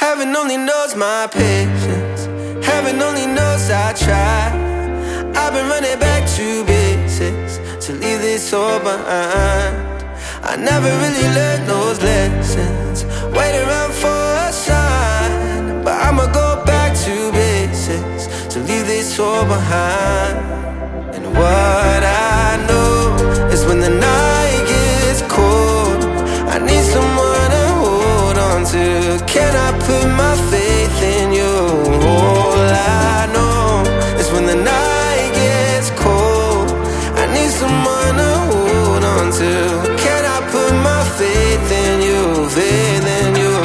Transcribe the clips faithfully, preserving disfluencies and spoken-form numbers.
Heaven only knows my patience. Heaven only knows I try. I've been running back to basics to leave this all behind. I never really learned those lessons, wait around for a sign. But I'ma go back to basics to leave this all behind. And what I know is when the night gets cold, I need someone to hold on to. Can I put my faith in you? All I know is when the night gets cold, I need someone to hold on to. Can I put my faith in you, faith in you?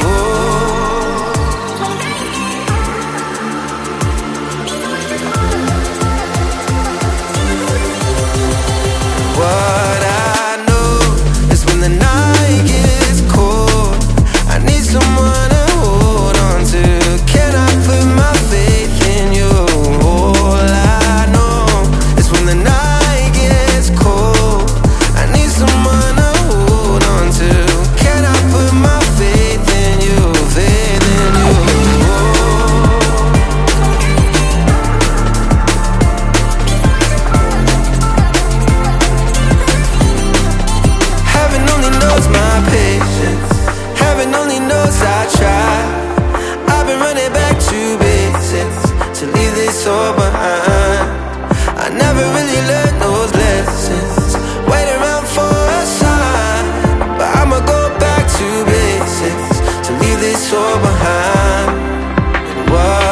What I know is when the night gets cold, I need someone to hold on to. Can I put my faith in you? All I know is when the night gets cold, I need someone to hold on to. Can I put my faith in you, faith in you? Heaven only knows my patience. Heaven only knows I try. I've been running back to basics to leave this all behind. I never really learned those lessons, wait around for a sign. But I'ma go back to basics to leave this all behind. And what